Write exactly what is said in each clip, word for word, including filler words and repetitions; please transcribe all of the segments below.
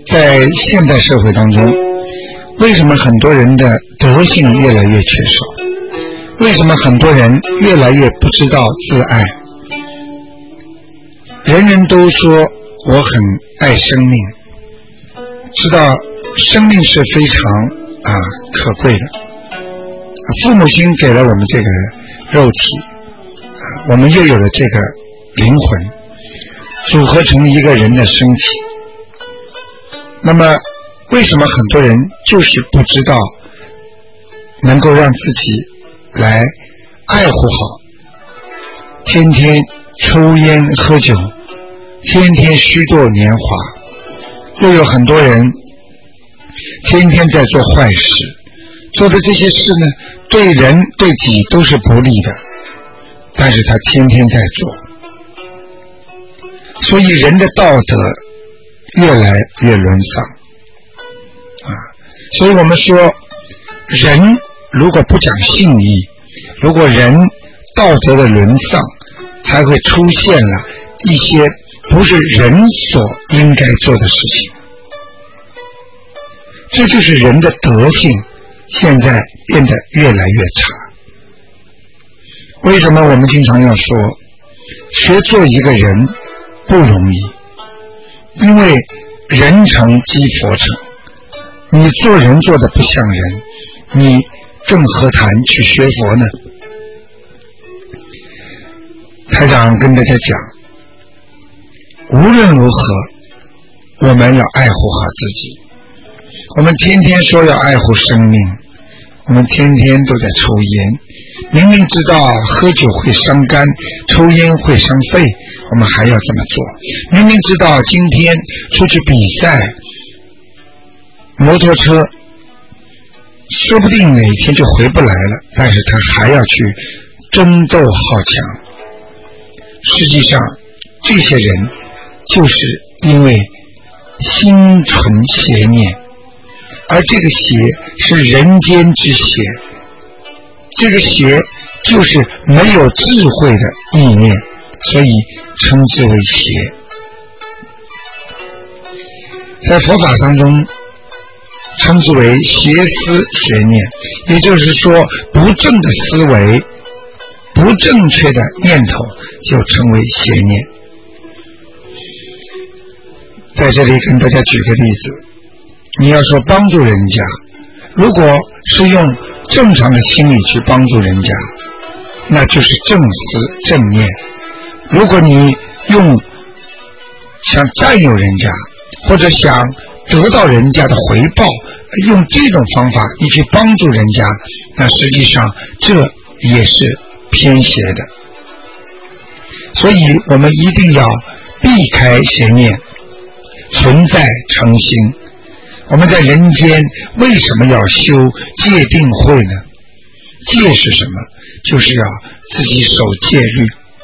在现代社会当中，为什么很多人的德性越来越缺少？为什么很多人越来越不知道自爱？人人都说我很爱生命，知道生命是非常啊可贵的。父母亲给了我们这个肉体，啊，我们又有了这个灵魂，组合成一个人的身体。那么为什么很多人就是不知道能够让自己来爱护好，天天抽烟喝酒，天天虚度年华，又有很多人天天在做坏事，做的这些事呢，对人对己都是不利的，但是他天天在做，所以人的道德越来越沦丧啊！所以我们说，人如果不讲信义，如果人道德的沦丧，才会出现了一些不是人所应该做的事情。这就是人的德性现在变得越来越差。为什么我们经常要说，学做一个人不容易？因为人成即佛成，你做人做的不像人，你更何谈去学佛呢？台长跟大家讲，无论如何我们要爱护好自己。我们天天说要爱护生命，我们天天都在抽烟，明明知道喝酒会伤肝，抽烟会伤肺，我们还要这么做。明明知道今天出去比赛摩托车说不定哪天就回不来了，但是他还要去争斗好强。实际上这些人就是因为心存邪念，而这个邪是人间之邪，这个邪就是没有智慧的意念，所以称之为邪。在佛法当中称之为邪思邪念，也就是说不正的思维，不正确的念头就称为邪念。在这里跟大家举个例子，你要说帮助人家，如果是用正常的心理去帮助人家，那就是正思正念。如果你用想占有人家，或者想得到人家的回报，用这种方法你去帮助人家，那实际上这也是偏邪的。所以我们一定要避开邪念，存在诚心。我们在人间为什么要修戒定慧呢？戒是什么？就是要自己守戒律。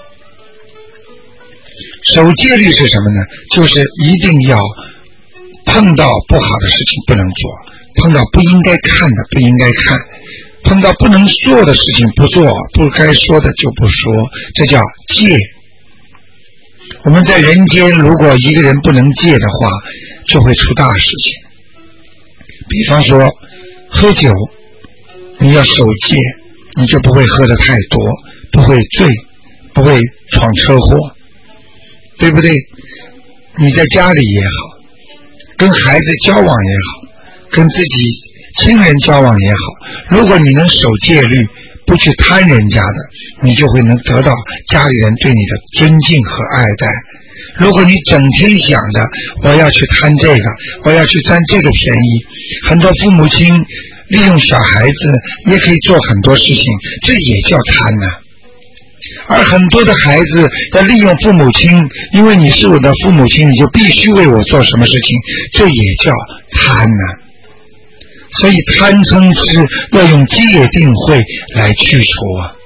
守戒律是什么呢？就是一定要碰到不好的事情不能做，碰到不应该看的不应该看，碰到不能做的事情不做，不该说的就不说，这叫戒。我们在人间如果一个人不能戒的话，就会出大事情。比方说喝酒，你要守戒，你就不会喝得太多，不会醉，不会闯车祸，对不对？你在家里也好，跟孩子交往也好，跟自己亲人交往也好，如果你能守戒律，不去贪人家的，你就会能得到家里人对你的尊敬和爱戴。如果你整天想着我要去贪这个，我要去占这个便宜，很多父母亲利用小孩子也可以做很多事情，这也叫贪呢、啊。而很多的孩子要利用父母亲，因为你是我的父母亲，你就必须为我做什么事情，这也叫贪呢、啊。所以贪嗔痴要用戒定慧来去除啊，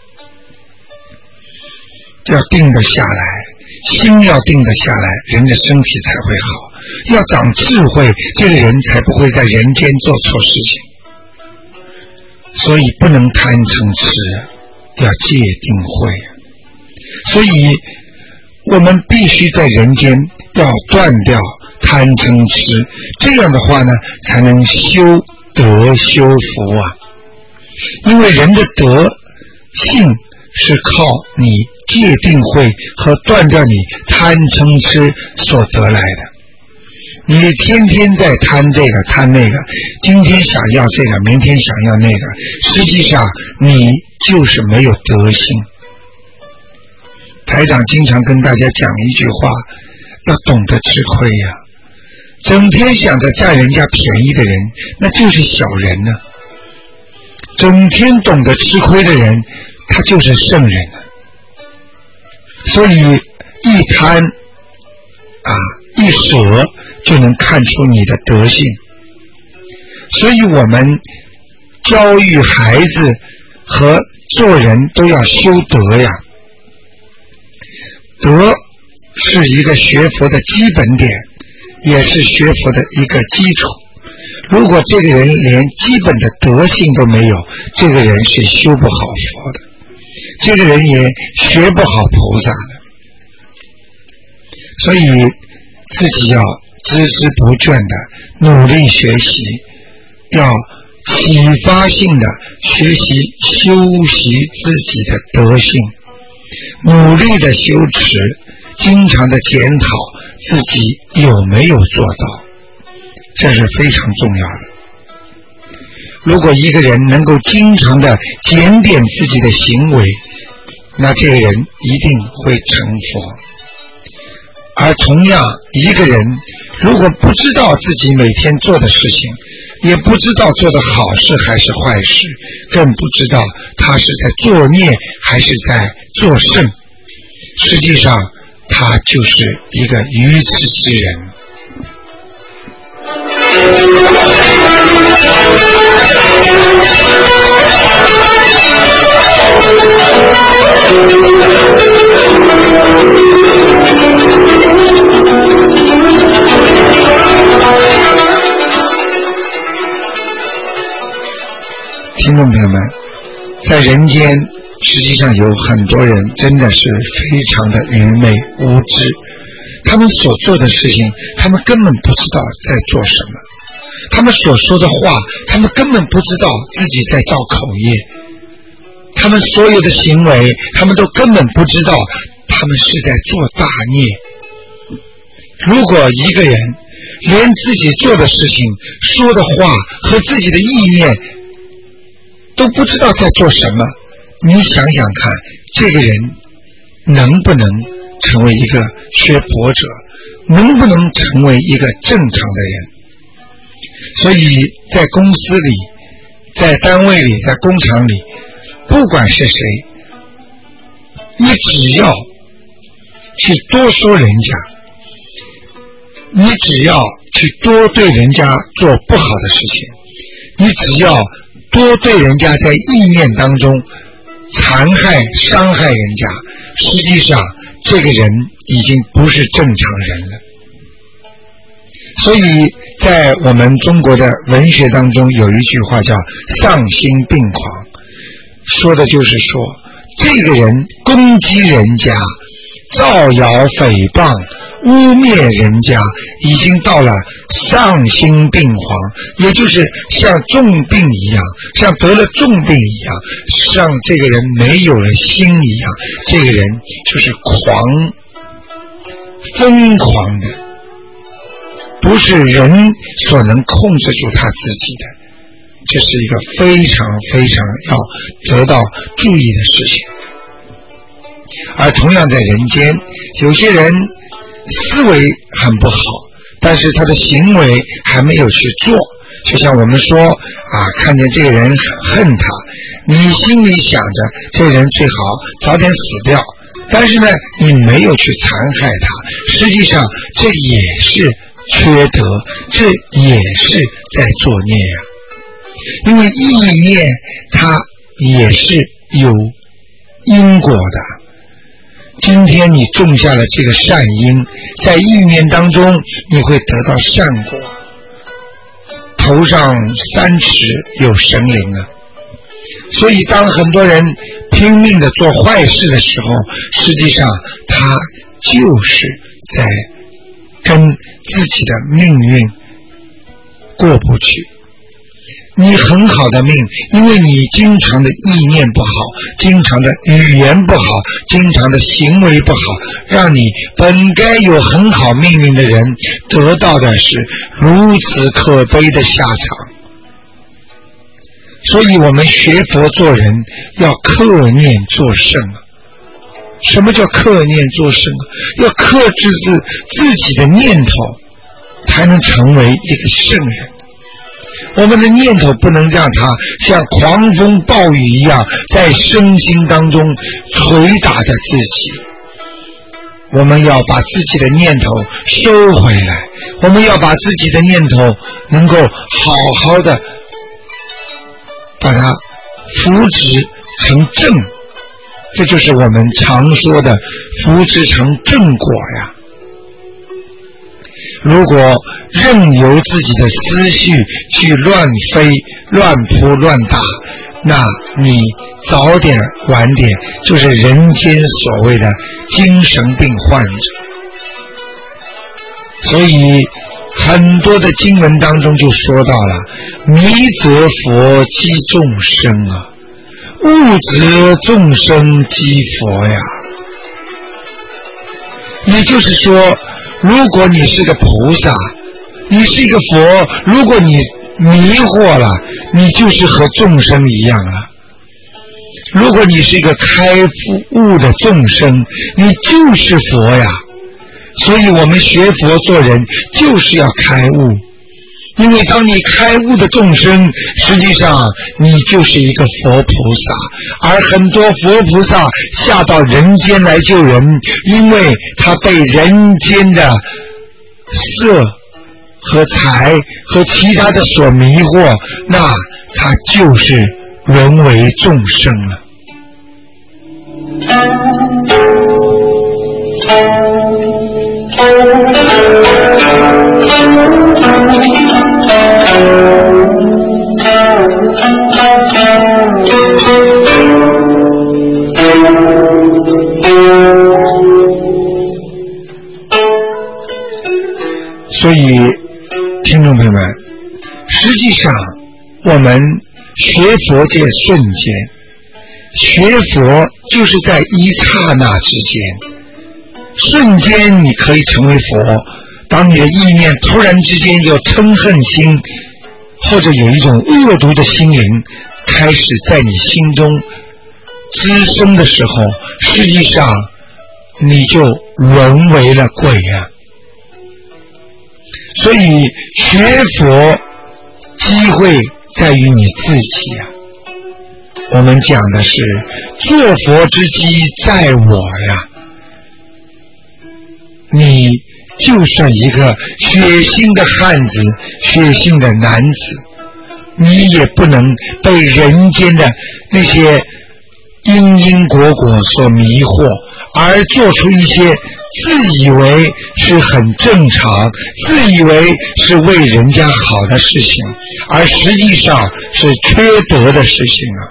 要定得下来，心要定得下来，人的身体才会好。要长智慧，这个人才不会在人间做错事情。所以不能贪嗔痴，要戒定慧。所以我们必须在人间要断掉贪贪嗔痴，这样的话呢才能修德修福啊。因为人的德性是靠你戒定慧和断掉你贪嗔痴所得来的。你天天在贪这个贪那个，今天想要这个，明天想要那个，实际上你就是没有德性。台长经常跟大家讲一句话，要懂得吃亏呀、啊。整天想着占人家便宜的人，那就是小人呢、啊。整天懂得吃亏的人，他就是圣人啊。所以一贪啊，一舍就能看出你的德性。所以我们教育孩子和做人都要修德呀。德是一个学佛的基本点，也是学佛的一个基础。如果这个人连基本的德性都没有，这个人是修不好佛的，这个人也学不好菩萨的。所以自己要孜孜不倦的努力学习，要启发性的学习修习自己的德性，努力的修持，经常的检讨自己有没有做到，这是非常重要的。如果一个人能够经常的检点自己的行为，那这个人一定会成佛。而同样一个人如果不知道自己每天做的事情，也不知道做的好事还是坏事，更不知道他是在作孽还是在作圣，实际上他就是一个愚痴之人。听众朋友们，在人间实际上有很多人真的是非常的愚昧无知，他们所做的事情他们根本不知道在做什么，他们所说的话他们根本不知道自己在造口业，他们所有的行为他们都根本不知道他们是在做大孽。如果一个人连自己做的事情说的话和自己的意念都不知道在做什么，你想想看，这个人能不能成为一个学佛者，能不能成为一个正常的人？所以在公司里，在单位里，在工厂里，不管是谁，你只要去多说人家，你只要去多对人家做不好的事情，你只要多对人家在意念当中残害伤害人家，实际上这个人已经不是正常人了。所以在我们中国的文学当中有一句话叫丧心病狂，说的就是说这个人攻击人家，造谣诽谤，污蔑人家，已经到了丧心病狂，也就是像重病一样，像得了重病一样，像这个人没有了心一样，这个人就是狂疯狂的，不是人所能控制住他自己的，这是一个非常非常要得到注意的事情。而同样在人间，有些人思维很不好，但是他的行为还没有去做，就像我们说啊，看见这个人很恨他，你心里想着这个人最好早点死掉，但是呢你没有去残害他，实际上这也是缺德，这也是在作孽啊。因为意念它也是有因果的，今天你种下了这个善因，在意念当中你会得到善果，头上三尺有神灵啊。所以当很多人拼命的做坏事的时候，实际上他就是在跟自己的命运过不去。你很好的命，因为你经常的意念不好，经常的语言不好，经常的行为不好，让你本该有很好命运的人得到的是如此可悲的下场。所以我们学佛做人要克念做圣啊。什么叫克念做圣啊？要克制自自己的念头，才能成为一个圣人。我们的念头不能让它像狂风暴雨一样在身心当中捶打着自己。我们要把自己的念头收回来，我们要把自己的念头能够好好的把它扶植成正，这就是我们常说的扶植成正果呀。如果任由自己的思绪去乱飞、乱扑、乱打，那你早点晚点就是人间所谓的精神病患者。所以很多的经文当中就说到了，迷则佛积众生啊，悟则众生积佛呀。也就是说，如果你是个菩萨，你是一个佛，如果你迷惑了，你就是和众生一样了。如果你是一个开悟的众生，你就是佛呀。所以我们学佛做人就是要开悟，因为当你开悟的众生，实际上你就是一个佛菩萨。而很多佛菩萨下到人间来救人，因为他被人间的色和财和其他的所迷惑，那他就是沦为众生了。所以听众朋友们，实际上我们学佛界瞬间，学佛就是在一刹那之间，瞬间你可以成为佛。当你的意念突然之间有嗔恨心，或者有一种恶毒的心灵开始在你心中滋生的时候，实际上你就沦为了鬼啊。所以学佛机会在于你自己啊。我们讲的是做佛之机在我呀。你就算一个血腥的汉子，血腥的男子，你也不能被人间的那些因因果果所迷惑，而做出一些自以为是很正常，自以为是为人家好的事情，而实际上是缺德的事情啊。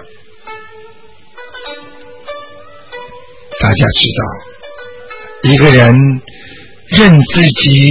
大家知道，一个人任自己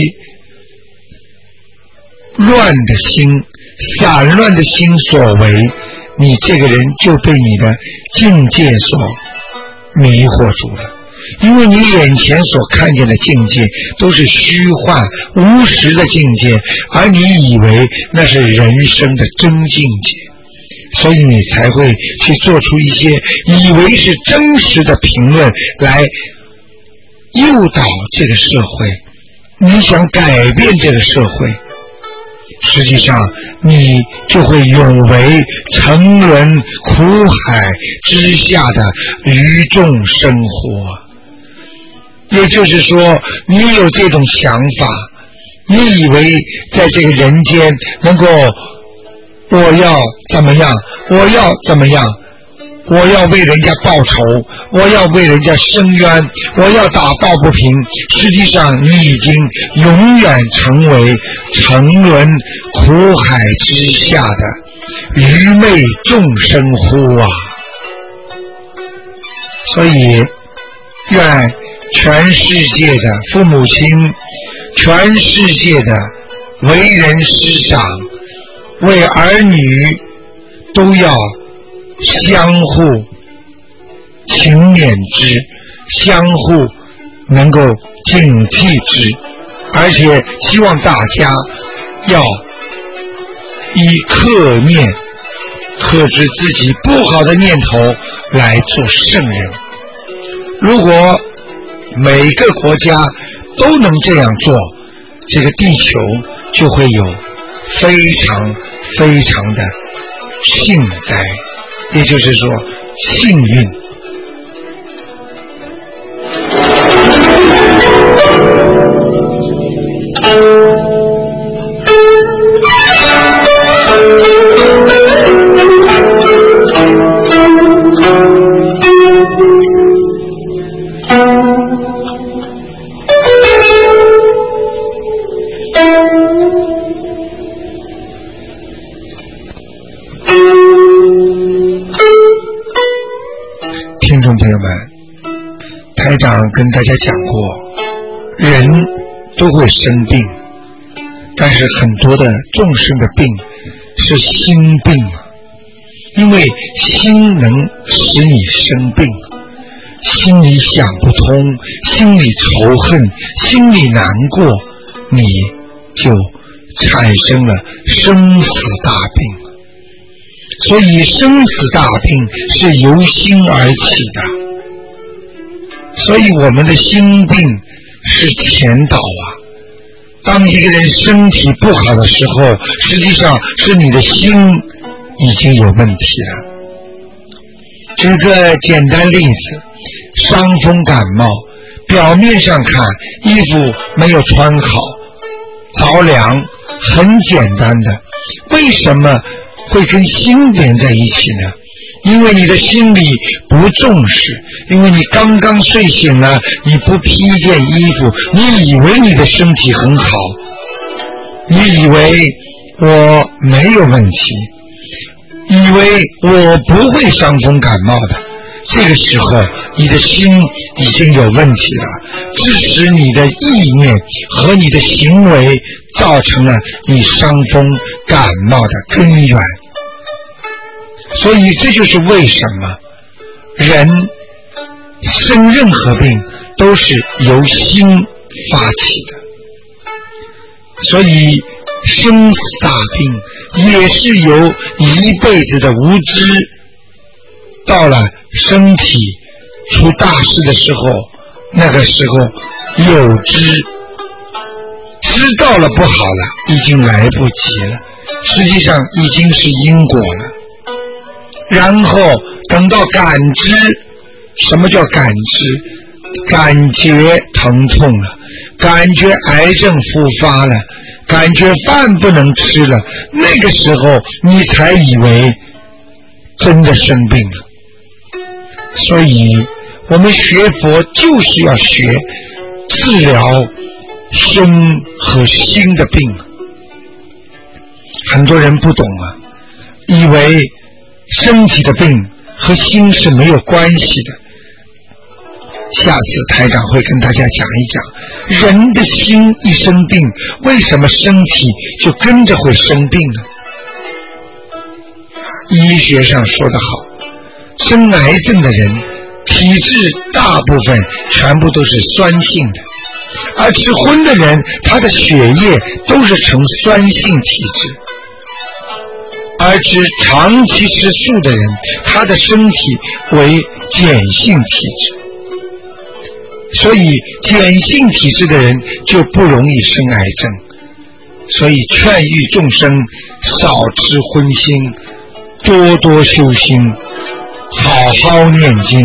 乱的心、散乱的心所为，你这个人就被你的境界所迷惑住了。因为你眼前所看见的境界都是虚幻无实的境界，而你以为那是人生的真境界，所以你才会去做出一些以为是真实的评论来诱导这个社会。你想改变这个社会，实际上你就会永为沉沦苦海之下的愚众生活。也就是说，你有这种想法，你以为在这个人间能够，我要怎么样，我要怎么样，我要为人家报仇，我要为人家伸冤，我要打抱不平。实际上你已经永远成为沉沦苦海之下的愚昧众生乎啊！所以愿全世界的父母亲全世界的为人师长为儿女都要相互勤勉之，相互能够警惕之，而且希望大家要以克念克制自己不好的念头来做圣人。如果每个国家都能这样做，这个地球就会有非常非常的幸灾，也就是说幸运。听众朋友们，台长跟大家讲过，人都会生病，但是很多的众生的病是心病，因为心能使你生病，心里想不通，心里仇恨，心里难过，你就产生了生死大病。所以生死大病是由心而起的，所以我们的心病是前导啊。当一个人身体不好的时候，实际上是你的心已经有问题了。举个简单例子，伤风感冒，表面上看衣服没有穿好，着凉，很简单的，为什么会跟心连在一起呢？因为你的心里不重视，因为你刚刚睡醒了，你不披件衣服，你以为你的身体很好，你以为我没有问题，以为我不会伤风感冒的，这个时候你的心已经有问题了，致使你的意念和你的行为造成了你伤风感冒的根源。所以这就是为什么人生任何病都是由心发起的，所以生死大病也是由一辈子的无知，到了身体出大事的时候，那个时候有知，知道了不好了，已经来不及了，实际上已经是因果了。然后等到感知，什么叫感知？感觉疼痛了，感觉癌症复发了，感觉饭不能吃了，那个时候你才以为真的生病了。所以我们学佛就是要学治疗身和心的病。很多人不懂啊，以为身体的病和心是没有关系的。下次台长会跟大家讲一讲，人的心一生病，为什么身体就跟着会生病呢？医学上说得好，生癌症的人体质大部分全部都是酸性的，而吃荤的人他的血液都是呈酸性体质，而吃长期吃素的人他的身体为碱性体质，所以碱性体质的人就不容易生癌症。所以劝喻众生少吃荤腥，多多修心，好好念经。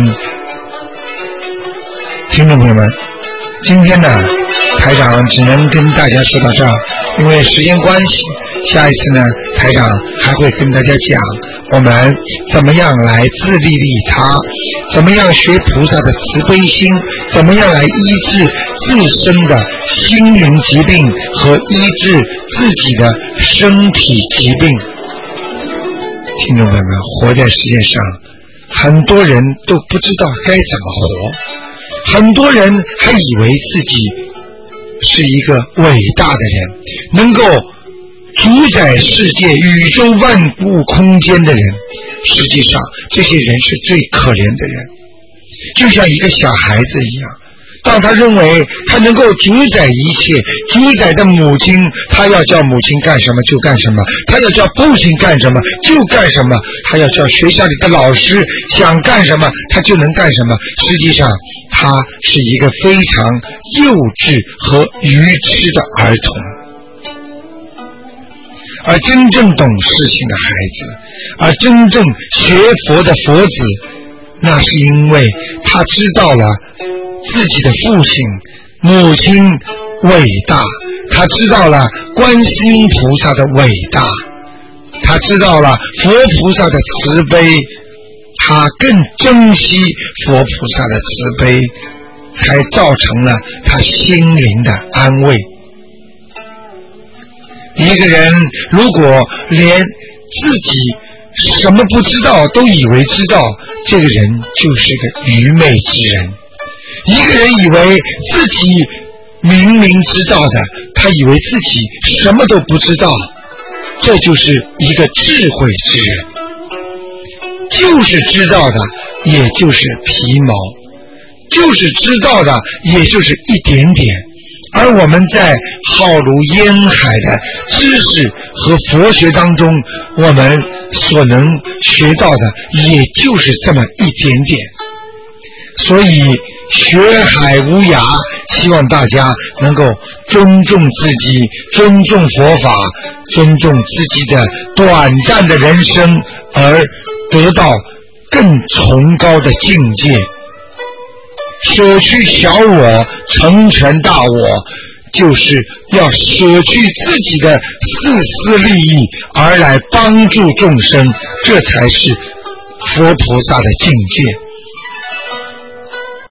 听众朋友们，今天呢台长只能跟大家说到这儿，因为时间关系，下一次呢台长还会跟大家讲我们怎么样来自利利他，怎么样学菩萨的慈悲心，怎么样来医治自身的心灵疾病和医治自己的身体疾病。听众朋友们，活在世界上很多人都不知道该怎么活，很多人还以为自己是一个伟大的人，能够主宰世界宇宙万物空间的人，实际上这些人是最可怜的人，就像一个小孩子一样，当他认为他能够主宰一切，主宰的母亲，他要叫母亲干什么就干什么，他要叫父亲干什么就干什么，他要叫学校里的老师想干什么他就能干什么，实际上他是一个非常幼稚和愚痴的儿童。而真正懂事情的孩子，而真正学佛的佛子，那是因为他知道了自己的父亲母亲伟大，他知道了观世音菩萨的伟大，他知道了佛菩萨的慈悲，他更珍惜佛菩萨的慈悲，才造成了他心灵的安慰。一个人如果连自己什么不知道都以为知道，这个人就是个愚昧之人。一个人以为自己明明知道的，他以为自己什么都不知道，这就是一个智慧之人。就是知道的也就是皮毛，就是知道的也就是一点点，而我们在浩如烟海的知识和佛学当中，我们所能学到的也就是这么一点点。所以学海无涯，希望大家能够尊重自己，尊重佛法，尊重自己的短暂的人生，而得到更崇高的境界。舍去小我，成全大我，就是要舍去自己的私私利益，而来帮助众生，这才是佛菩萨的境界。